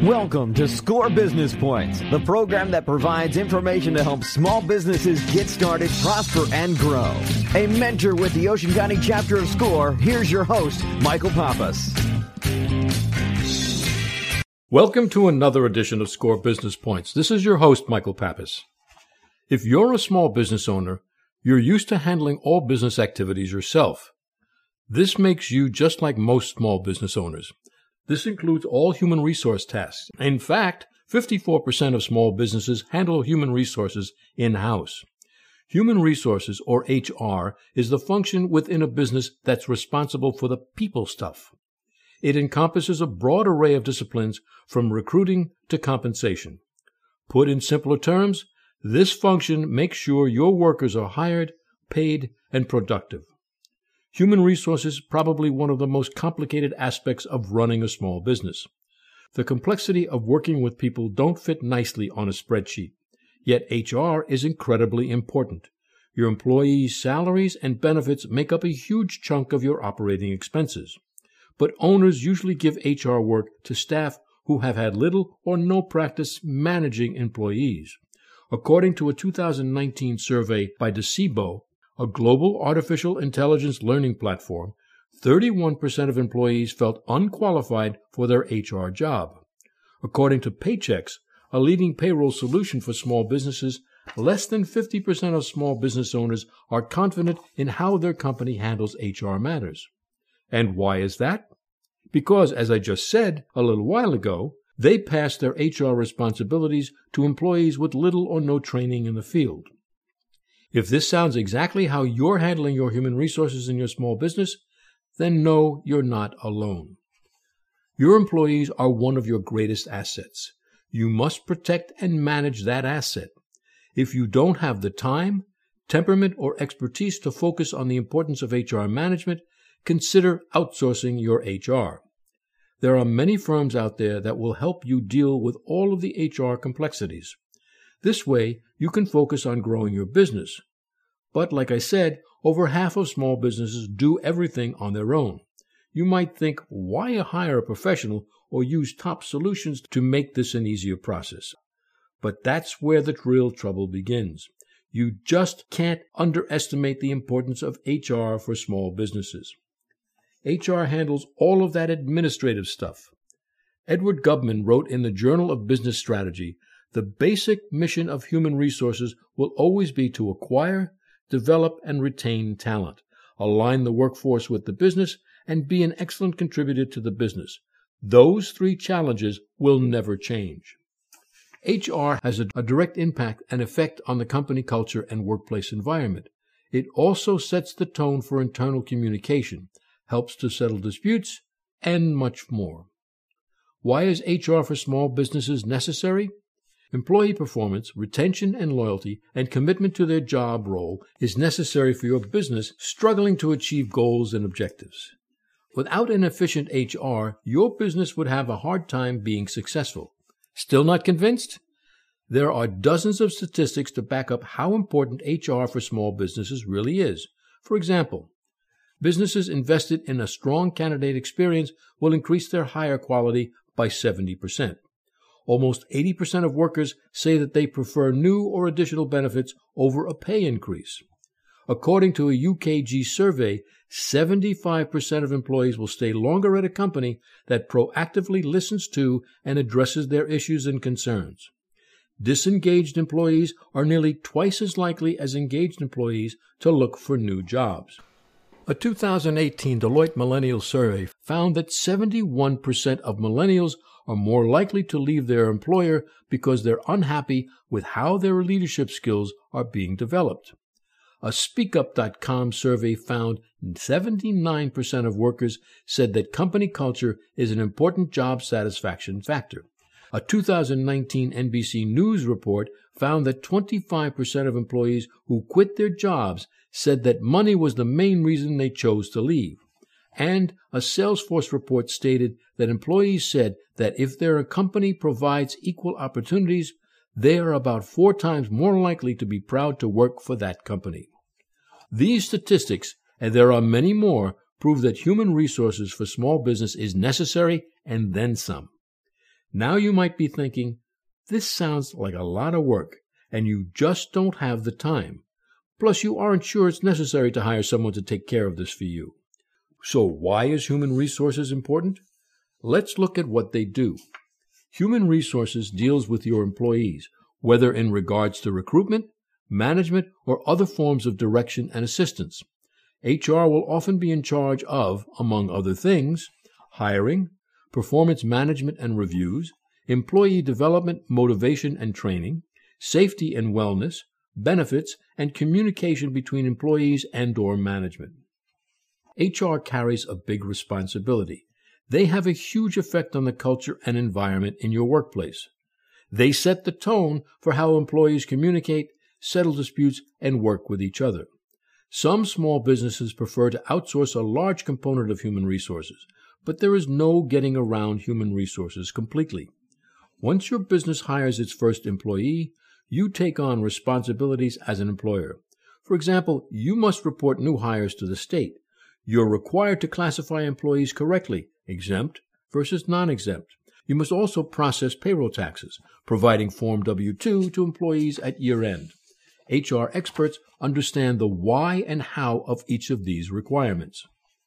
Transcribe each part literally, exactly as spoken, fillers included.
Welcome to Score Business Points, the program that provides information to help small businesses get started, prosper, and grow. A mentor with the Ocean County chapter of Score, here's your host, Michael Pappas. Welcome to another edition of Score Business Points. This is your host, Michael Pappas. If you're a small business owner, you're used to handling all business activities yourself. This makes you just like most small business owners. This includes all human resource tasks. In fact, fifty-four percent of small businesses handle human resources in-house. Human resources, or H R, is the function within a business that's responsible for the people stuff. It encompasses a broad array of disciplines from recruiting to compensation. Put in simpler terms, this function makes sure your workers are hired, paid, and productive. Human resources is probably one of the most complicated aspects of running a small business. The complexity of working with people don't fit nicely on a spreadsheet. Yet H R is incredibly important. Your employees' salaries and benefits make up a huge chunk of your operating expenses. But owners usually give H R work to staff who have had little or no practice managing employees. According to a two thousand nineteen survey by Docebo, a global artificial intelligence learning platform, thirty-one percent of employees felt unqualified for their H R job. According to Paychex, a leading payroll solution for small businesses, less than fifty percent of small business owners are confident in how their company handles H R matters. And why is that? Because, as I just said a little while ago, they pass their H R responsibilities to employees with little or no training in the field. If this sounds exactly how you're handling your human resources in your small business, then no, you're not alone. Your employees are one of your greatest assets. You must protect and manage that asset. If you don't have the time, temperament, or expertise to focus on the importance of H R management, consider outsourcing your H R. There are many firms out there that will help you deal with all of the H R complexities. This way, you can focus on growing your business. But like I said, over half of small businesses do everything on their own. You might think, why hire a professional or use top solutions to make this an easier process? But that's where the real trouble begins. You just can't underestimate the importance of H R for small businesses. H R handles all of that administrative stuff. Edward Gubman wrote in the Journal of Business Strategy, the basic mission of human resources will always be to acquire, develop, and retain talent, align the workforce with the business, and be an excellent contributor to the business. Those three challenges will never change. H R has a, a direct impact and effect on the company culture and workplace environment. It also sets the tone for internal communication, helps to settle disputes, and much more. Why is H R for small businesses necessary? Employee performance, retention and loyalty, and commitment to their job role is necessary for your business struggling to achieve goals and objectives. Without an efficient H R, your business would have a hard time being successful. Still not convinced? There are dozens of statistics to back up how important H R for small businesses really is. For example, businesses invested in a strong candidate experience will increase their hire quality by seventy percent. Almost eighty percent of workers say that they prefer new or additional benefits over a pay increase. According to a U K G survey, seventy-five percent of employees will stay longer at a company that proactively listens to and addresses their issues and concerns. Disengaged employees are nearly twice as likely as engaged employees to look for new jobs. A two thousand eighteen Deloitte Millennial Survey found that seventy-one percent of millennials are more likely to leave their employer because they're unhappy with how their leadership skills are being developed. A speak up dot com survey found seventy-nine percent of workers said that company culture is an important job satisfaction factor. A two thousand nineteen N B C News report found that twenty-five percent of employees who quit their jobs said that money was the main reason they chose to leave. And a Salesforce report stated that employees said that if their company provides equal opportunities, they are about four times more likely to be proud to work for that company. These statistics, and there are many more, prove that human resources for small business is necessary and then some. Now you might be thinking, this sounds like a lot of work, and you just don't have the time. Plus, you aren't sure it's necessary to hire someone to take care of this for you. So why is human resources important? Let's look at what they do. Human resources deals with your employees, whether in regards to recruitment, management, or other forms of direction and assistance. H R will often be in charge of, among other things, hiring, performance management and reviews, employee development, motivation and training, safety and wellness, benefits, and communication between employees and/or management. H R carries a big responsibility. They have a huge effect on the culture and environment in your workplace. They set the tone for how employees communicate, settle disputes, and work with each other. Some small businesses prefer to outsource a large component of human resources, but there is no getting around human resources completely. Once your business hires its first employee, you take on responsibilities as an employer. For example, you must report new hires to the state. You're required to classify employees correctly, exempt versus non-exempt. You must also process payroll taxes, providing Form W two to employees at year-end. H R experts understand the why and how of each of these requirements.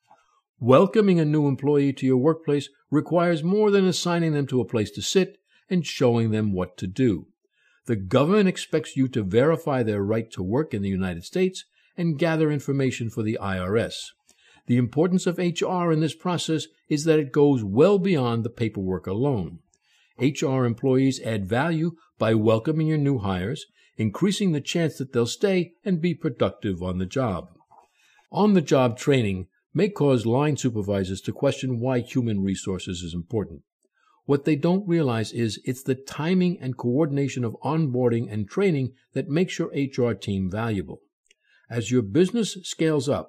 Welcoming a new employee to your workplace requires more than assigning them to a place to sit and showing them what to do. The government expects you to verify their right to work in the United States and gather information for the I R S. The importance of H R in this process is that it goes well beyond the paperwork alone. H R employees add value by welcoming your new hires, increasing the chance that they'll stay and be productive on the job. On-the-job training may cause line supervisors to question why human resources is important. What they don't realize is it's the timing and coordination of onboarding and training that makes your H R team valuable. As your business scales up,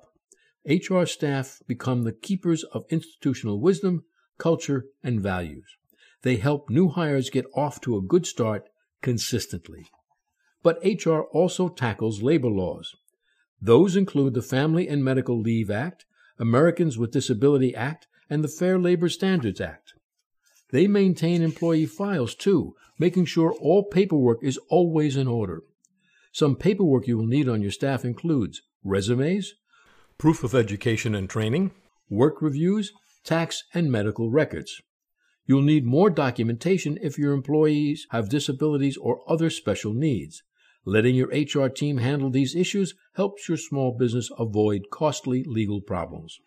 H R staff become the keepers of institutional wisdom, culture, and values. They help new hires get off to a good start consistently. But H R also tackles labor laws. Those include the Family and Medical Leave Act, Americans with Disability Act, and the Fair Labor Standards Act. They maintain employee files, too, making sure all paperwork is always in order. Some paperwork you will need on your staff includes resumes, proof of education and training, work reviews, tax and medical records. You'll need more documentation if your employees have disabilities or other special needs. Letting your H R team handle these issues helps your small business avoid costly legal problems.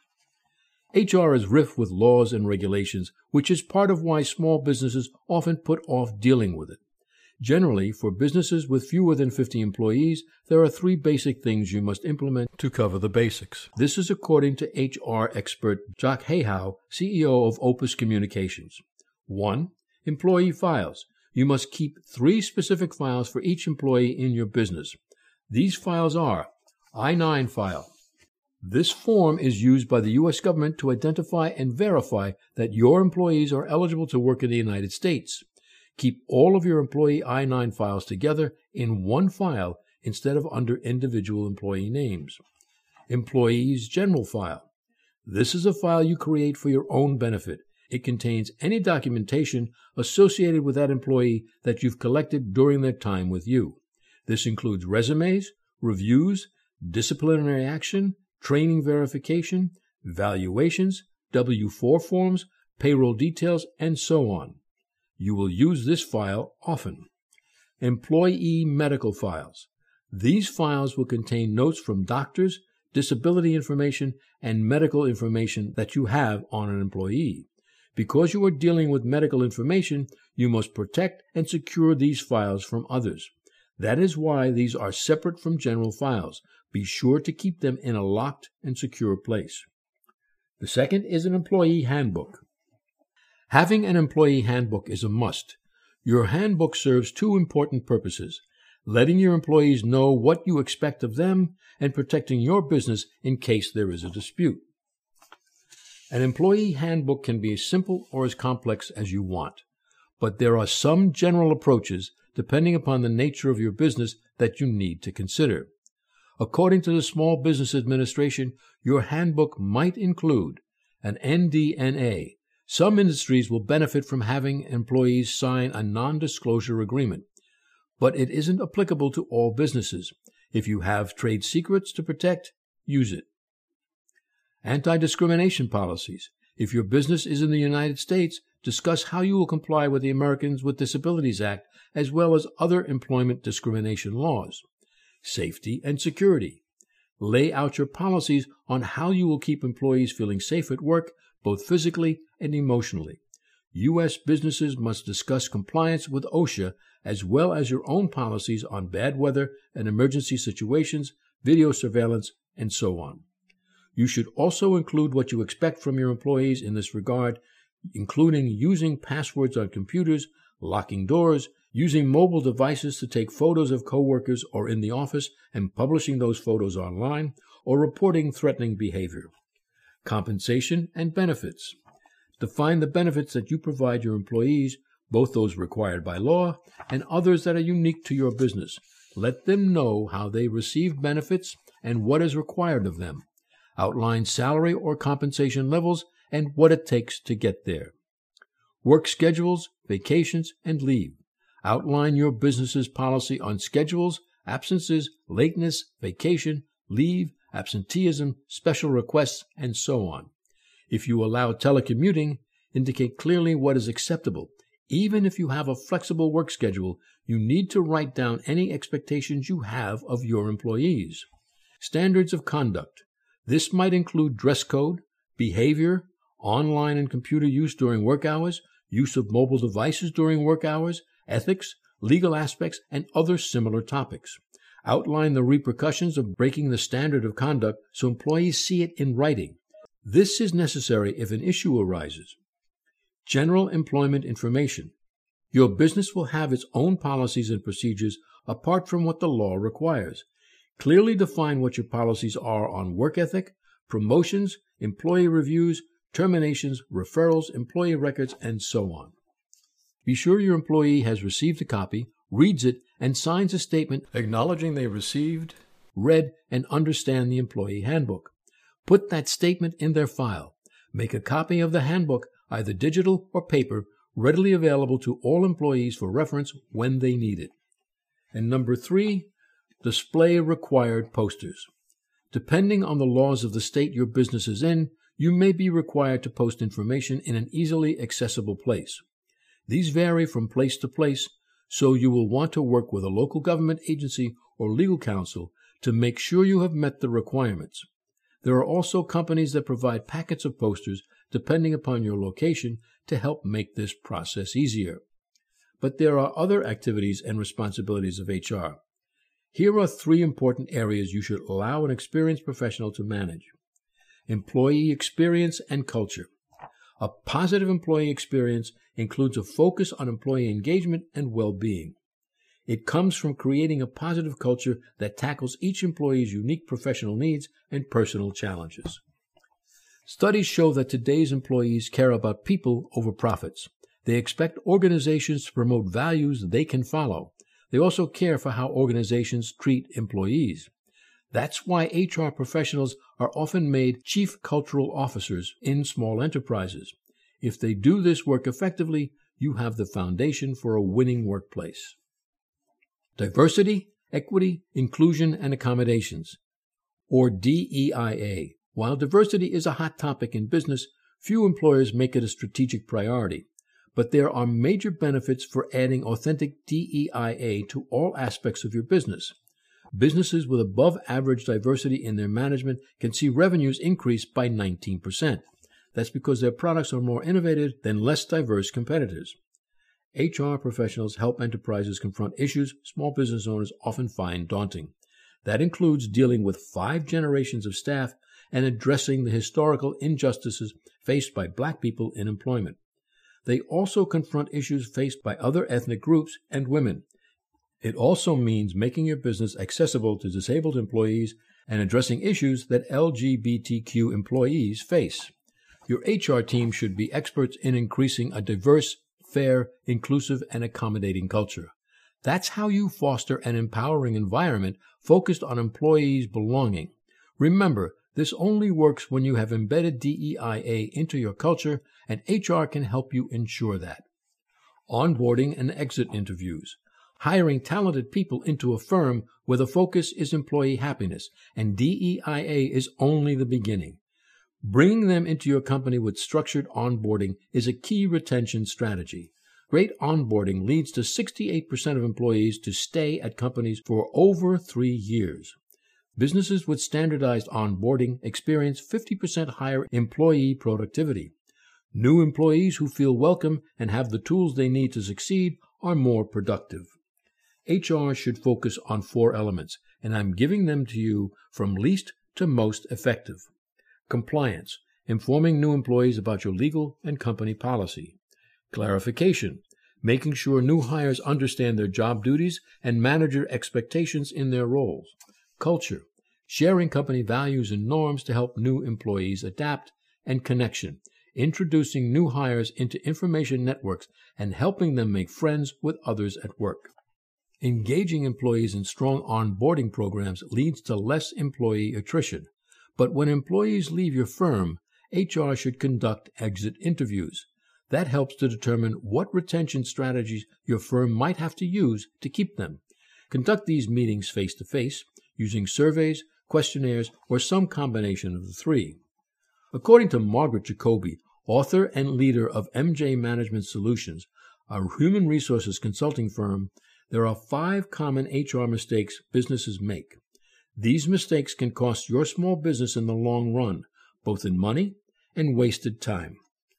H R is rife with laws and regulations, which is part of why small businesses often put off dealing with it. Generally, for businesses with fewer than fifty employees, there are three basic things you must implement to cover the basics. This is according to H R expert Jock Hayhow, C E O of Opus Communications. One. Employee files. You must keep three specific files for each employee in your business. These files are I nine file. This form is used by the U S government to identify and verify that your employees are eligible to work in the United States. Keep all of your employee I nine files together in one file instead of under individual employee names. Employees General File. This is a file you create for your own benefit. It contains any documentation associated with that employee that you've collected during their time with you. This includes resumes, reviews, disciplinary action, training verification, valuations, W four forms, payroll details, and so on. You will use this file often. Employee medical files. These files will contain notes from doctors, disability information, and medical information that you have on an employee. Because you are dealing with medical information, you must protect and secure these files from others. That is why these are separate from general files. Be sure to keep them in a locked and secure place. The second is an employee handbook. Having an employee handbook is a must. Your handbook serves two important purposes: letting your employees know what you expect of them and protecting your business in case there is a dispute. An employee handbook can be as simple or as complex as you want, but there are some general approaches, depending upon the nature of your business, that you need to consider. According to the Small Business Administration, your handbook might include an N D N A, Some industries will benefit from having employees sign a non-disclosure agreement, but it isn't applicable to all businesses. If you have trade secrets to protect, use it. Anti-discrimination policies. If your business is in the United States, discuss how you will comply with the Americans with Disabilities Act as well as other employment discrimination laws. Safety and security. Lay out your policies on how you will keep employees feeling safe at work, both physically and emotionally. U S businesses must discuss compliance with OSHA as well as your own policies on bad weather and emergency situations, video surveillance, and so on. You should also include what you expect from your employees in this regard, including using passwords on computers, locking doors, using mobile devices to take photos of coworkers or in the office and publishing those photos online, or reporting threatening behavior. Compensation and benefits. Define the benefits that you provide your employees, both those required by law and others that are unique to your business. Let them know how they receive benefits and what is required of them. Outline salary or compensation levels and what it takes to get there. Work schedules, vacations, and leave. Outline your business's policy on schedules, absences, lateness, vacation, leave, absenteeism, special requests, and so on. If you allow telecommuting, indicate clearly what is acceptable. Even if you have a flexible work schedule, you need to write down any expectations you have of your employees. Standards of conduct. This might include dress code, behavior, online and computer use during work hours, use of mobile devices during work hours, ethics, legal aspects, and other similar topics. Outline the repercussions of breaking the standard of conduct so employees see it in writing. This is necessary if an issue arises. General employment information. Your business will have its own policies and procedures apart from what the law requires. Clearly define what your policies are on work ethic, promotions, employee reviews, terminations, referrals, employee records, and so on. Be sure your employee has received a copy, reads it, and signs a statement acknowledging they received, read, and understand the employee handbook. Put that statement in their file. Make a copy of the handbook, either digital or paper, readily available to all employees for reference when they need it. And number three, display required posters. Depending on the laws of the state your business is in, you may be required to post information in an easily accessible place. These vary from place to place, so you will want to work with a local government agency or legal counsel to make sure you have met the requirements. There are also companies that provide packets of posters, depending upon your location, to help make this process easier. But there are other activities and responsibilities of H R. Here are three important areas you should allow an experienced professional to manage. Employee experience and culture. A positive employee experience includes a focus on employee engagement and well-being. It comes from creating a positive culture that tackles each employee's unique professional needs and personal challenges. Studies show that today's employees care about people over profits. They expect organizations to promote values they can follow. They also care for how organizations treat employees. That's why H R professionals are often made chief cultural officers in small enterprises. If they do this work effectively, you have the foundation for a winning workplace. Diversity, equity, inclusion, and accommodations, or D E I A. While diversity is a hot topic in business, few employers make it a strategic priority. But there are major benefits for adding authentic D E I A to all aspects of your business. Businesses with above-average diversity in their management can see revenues increase by nineteen percent. That's because their products are more innovative than less diverse competitors. H R professionals help enterprises confront issues small business owners often find daunting. That includes dealing with five generations of staff and addressing the historical injustices faced by Black people in employment. They also confront issues faced by other ethnic groups and women. It also means making your business accessible to disabled employees and addressing issues that L G B T Q employees face. Your H R team should be experts in increasing a diverse, fair, inclusive, and accommodating culture. That's how you foster an empowering environment focused on employees' belonging. Remember, This only works when you have embedded D E I A into your culture, and H R can help you ensure that. Onboarding and exit interviews. Hiring talented people into a firm where the focus is employee happiness, and D E I A is only the beginning. Bringing them into your company with structured onboarding is a key retention strategy. Great onboarding leads to sixty-eight percent of employees to stay at companies for over three years. Businesses with standardized onboarding experience fifty percent higher employee productivity. New employees who feel welcome and have the tools they need to succeed are more productive. H R should focus on four elements, and I'm giving them to you from least to most effective. Compliance, informing new employees about your legal and company policy. Clarification, making sure new hires understand their job duties and manager expectations in their roles. Culture, sharing company values and norms to help new employees adapt. And connection, introducing new hires into information networks and helping them make friends with others at work. Engaging employees in strong onboarding programs leads to less employee attrition. But when employees leave your firm, H R should conduct exit interviews. That helps to determine what retention strategies your firm might have to use to keep them. Conduct these meetings face-to-face, using surveys, questionnaires, or some combination of the three. According to Margaret Jacoby, author and leader of M J Management Solutions, a human resources consulting firm, there are five common H R mistakes businesses make. These mistakes can cost your small business in the long run, both in money and wasted time.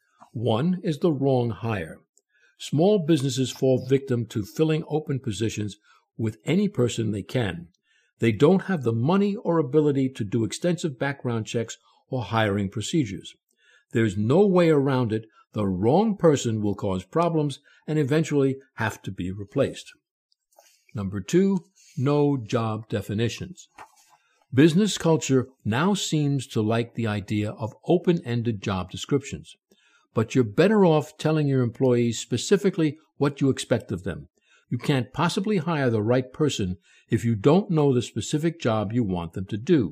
One is the wrong hire. Small businesses fall victim to filling open positions with any person they can. They don't have the money or ability to do extensive background checks or hiring procedures. There's no way around it. The wrong person will cause problems and eventually have to be replaced. Number two, no job definitions. Business culture now seems to like the idea of open-ended job descriptions, but you're better off telling your employees specifically what you expect of them. You can't possibly hire the right person if you don't know the specific job you want them to do.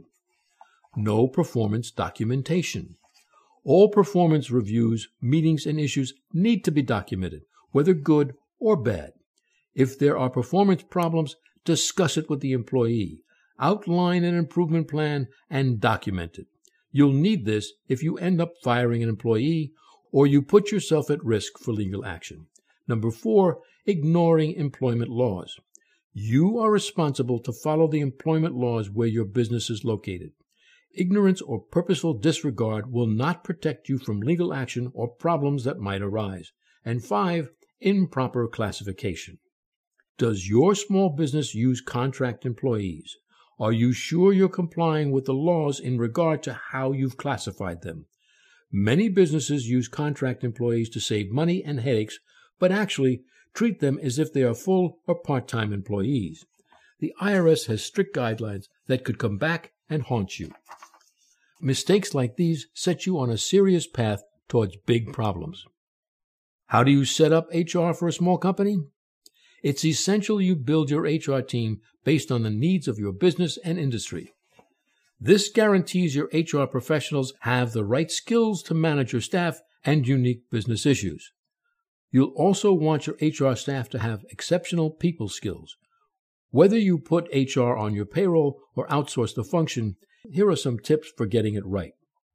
No performance documentation. All performance reviews, meetings, and issues need to be documented, whether good or bad. If there are performance problems, discuss it with the employee. Outline an improvement plan and document it. You'll need this if you end up firing an employee or you put yourself at risk for legal action. Number four, ignoring employment laws. You are responsible to follow the employment laws where your business is located. Ignorance or purposeful disregard will not protect you from legal action or problems that might arise. And five, improper classification. Does your small business use contract employees? Are you sure you're complying with the laws in regard to how you've classified them? Many businesses use contract employees to save money and headaches, but actually treat them as if they are full or part-time employees. The I R S has strict guidelines that could come back and haunt you. Mistakes like these set you on a serious path towards big problems. How do you set up H R for a small company? It's essential you build your H R team based on the needs of your business and industry. This guarantees your H R professionals have the right skills to manage your staff and unique business issues. You'll also want your H R staff to have exceptional people skills. Whether you put H R on your payroll or outsource the function, here are some tips for getting it right.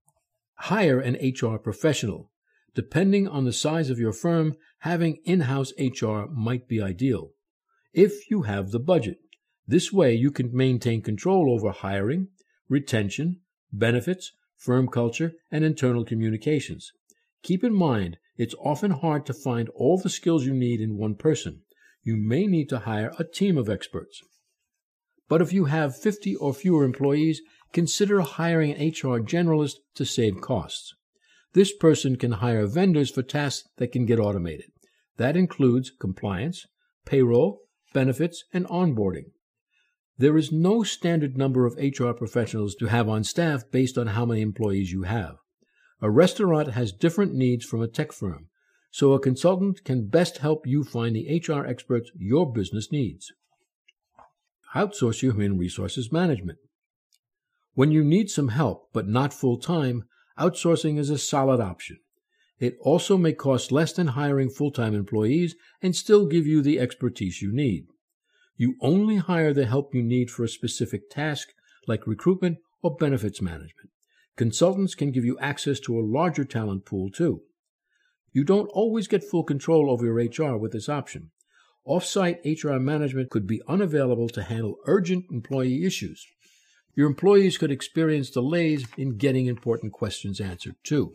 Hire an H R professional. Depending on the size of your firm, having in-house H R might be ideal, if you have the budget. This way you can maintain control over hiring, retention, benefits, firm culture, and internal communications. Keep in mind, it's often hard to find all the skills you need in one person. You may need to hire a team of experts. But if you have fifty or fewer employees, consider hiring an H R generalist to save costs. This person can hire vendors for tasks that can get automated. That includes compliance, payroll, benefits, and onboarding. There is no standard number of H R professionals to have on staff based on how many employees you have. A restaurant has different needs from a tech firm, so a consultant can best help you find the H R experts your business needs. Outsource your human resources management. When you need some help but not full-time, outsourcing is a solid option. It also may cost less than hiring full-time employees and still give you the expertise you need. You only hire the help you need for a specific task, like recruitment or benefits management. Consultants can give you access to a larger talent pool, too. You don't always get full control over your H R with this option. Off-site H R management could be unavailable to handle urgent employee issues. Your employees could experience delays in getting important questions answered, too.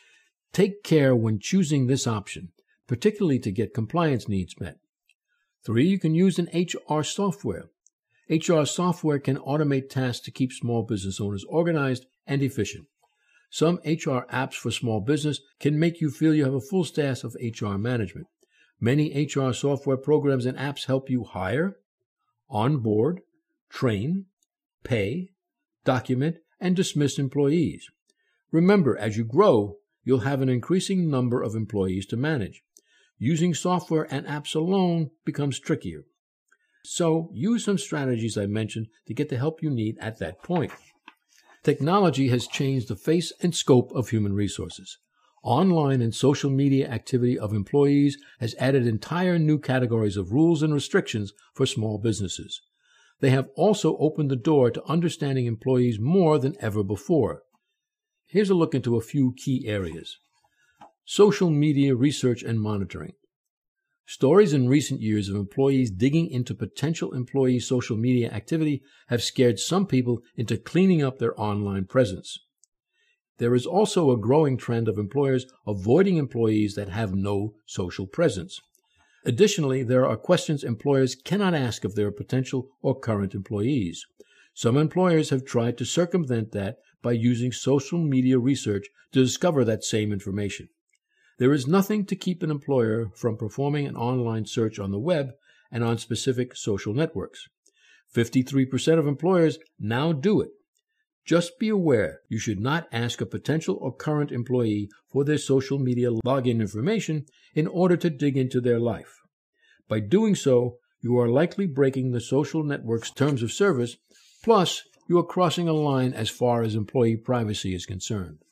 Take care when choosing this option, particularly to get compliance needs met. Three, you can use an H R software. H R software can automate tasks to keep small business owners organized and efficient. Some H R apps for small business can make you feel you have a full staff of H R management. Many H R software programs and apps help you hire, onboard, train, pay, document, and dismiss employees. Remember, as you grow, you'll have an increasing number of employees to manage. Using software and apps alone becomes trickier. So, use some strategies I mentioned to get the help you need at that point. Technology has changed the face and scope of human resources. Online and social media activity of employees has added entire new categories of rules and restrictions for small businesses. They have also opened the door to understanding employees more than ever before. Here's a look into a few key areas. Social media research and monitoring. Stories in recent years of employees digging into potential employee social media activity have scared some people into cleaning up their online presence. There is also a growing trend of employers avoiding employees that have no social presence. Additionally, there are questions employers cannot ask of their potential or current employees. Some employers have tried to circumvent that by using social media research to discover that same information. There is nothing to keep an employer from performing an online search on the web and on specific social networks. fifty-three percent of employers now do it. Just be aware you should not ask a potential or current employee for their social media login information in order to dig into their life. By doing so, you are likely breaking the social network's terms of service, plus you are crossing a line as far as employee privacy is concerned.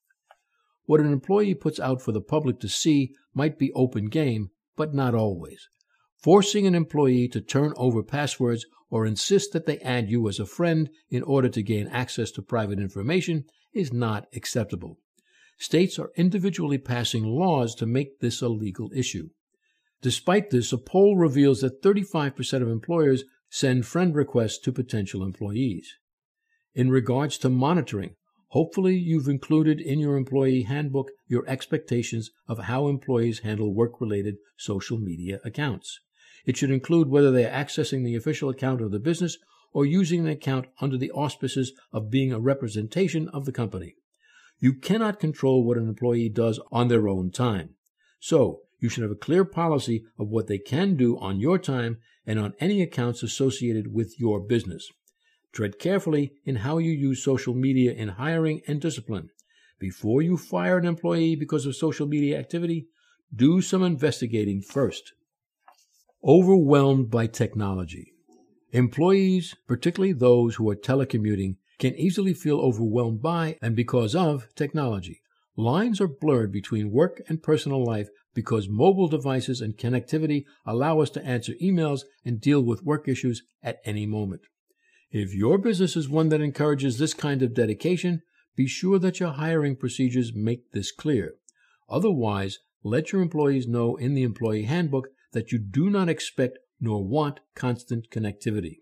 What an employee puts out for the public to see might be open game, but not always. Forcing an employee to turn over passwords or insist that they add you as a friend in order to gain access to private information is not acceptable. States are individually passing laws to make this a legal issue. Despite this, a poll reveals that thirty-five percent of employers send friend requests to potential employees. In regards to monitoring, hopefully you've included in your employee handbook your expectations of how employees handle work-related social media accounts. It should include whether they are accessing the official account of the business or using an account under the auspices of being a representation of the company. You cannot control what an employee does on their own time. So, you should have a clear policy of what they can do on your time and on any accounts associated with your business. Tread carefully in how you use social media in hiring and discipline. Before you fire an employee because of social media activity, do some investigating first. Overwhelmed by technology. Employees, particularly those who are telecommuting, can easily feel overwhelmed by and because of technology. Lines are blurred between work and personal life because mobile devices and connectivity allow us to answer emails and deal with work issues at any moment. If your business is one that encourages this kind of dedication, be sure that your hiring procedures make this clear. Otherwise, let your employees know in the employee handbook that you do not expect nor want constant connectivity.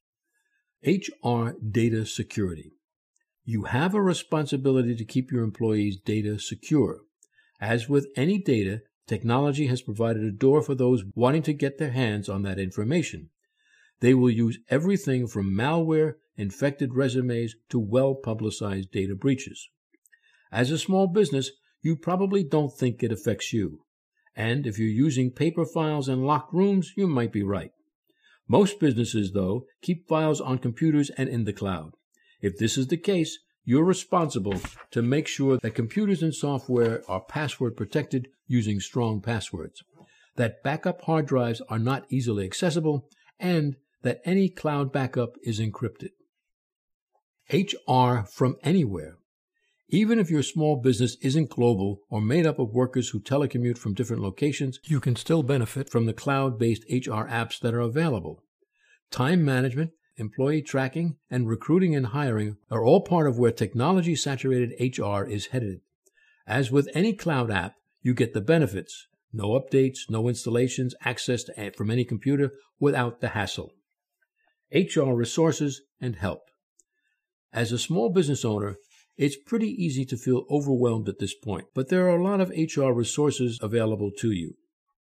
H R data security. You have a responsibility to keep your employees' data secure. As with any data, technology has provided a door for those wanting to get their hands on that information. They will use everything from malware, infected resumes, to well-publicized data breaches. As a small business, you probably don't think it affects you. And if you're using paper files and locked rooms, you might be right. Most businesses, though, keep files on computers and in the cloud. If this is the case, you're responsible to make sure that computers and software are password protected using strong passwords, that backup hard drives are not easily accessible, and that any cloud backup is encrypted. H R from anywhere. Even if your small business isn't global or made up of workers who telecommute from different locations, you can still benefit from the cloud-based H R apps that are available. Time management, employee tracking, and recruiting and hiring are all part of where technology-saturated H R is headed. As with any cloud app, you get the benefits: no updates, no installations, access to, from any computer without the hassle. H R resources and help. As a small business owner, it's pretty easy to feel overwhelmed at this point, but there are a lot of H R resources available to you.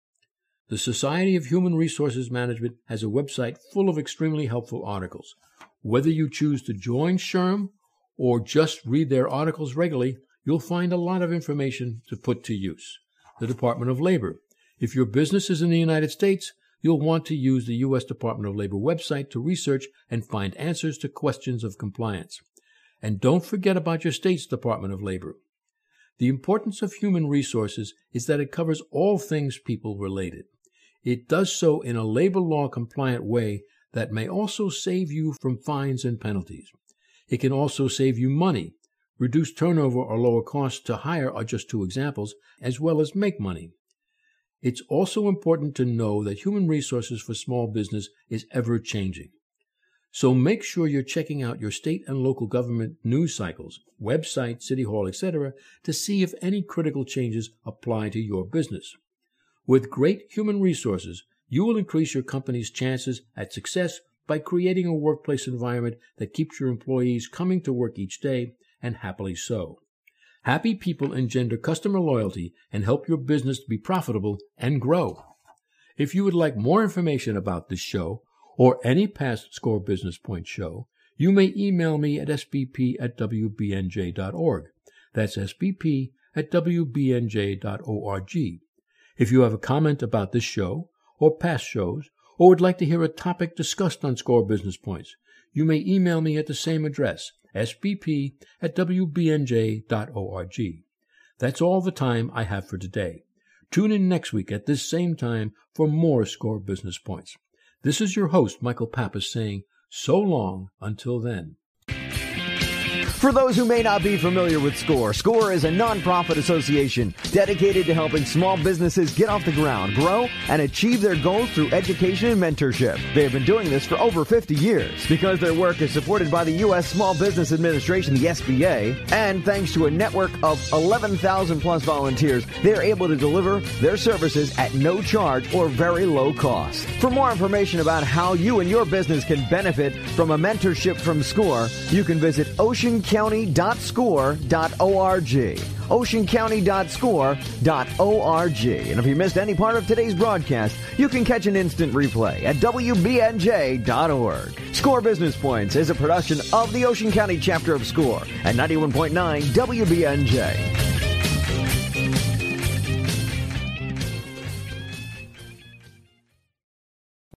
The Society of Human Resources Management has a website full of extremely helpful articles. Whether you choose to join S H R M or just read their articles regularly, you'll find a lot of information to put to use. The Department of Labor. If your business is in the United States, you'll want to use the U S Department of Labor website to research and find answers to questions of compliance. And don't forget about your state's Department of Labor. The importance of human resources is that it covers all things people-related. It does so in a labor law compliant way that may also save you from fines and penalties. It can also save you money. Reduce turnover or lower costs to hire are just two examples, as well as make money. It's also important to know that human resources for small business is ever-changing. So make sure you're checking out your state and local government news cycles, website, City Hall, et cetera, to see if any critical changes apply to your business. With great human resources, you will increase your company's chances at success by creating a workplace environment that keeps your employees coming to work each day, and happily so. Happy people engender customer loyalty and help your business be profitable and grow. If you would like more information about this show, or any past Score Business Point show, you may email me at s b p at w b n j dot org. That's s b p at w b n j dot org. If you have a comment about this show, or past shows, or would like to hear a topic discussed on Score Business Points, you may email me at the same address, s b p at w b n j dot org. That's all the time I have for today. Tune in next week at this same time for more Score Business Points. This is your host, Michael Pappas, saying, so long until then. For those who may not be familiar with SCORE, SCORE is a nonprofit association dedicated to helping small businesses get off the ground, grow, and achieve their goals through education and mentorship. They have been doing this for over fifty years. Because their work is supported by the U S Small Business Administration, the S B A, and thanks to a network of eleven thousand plus volunteers, they're able to deliver their services at no charge or very low cost. For more information about how you and your business can benefit from a mentorship from SCORE, you can visit ocean county dot score dot org. ocean county dot score dot org. And if you missed any part of today's broadcast, you can catch an instant replay at w b n j dot org. SCORE Business Points is a production of the Ocean County chapter of SCORE at ninety-one point nine W B N J.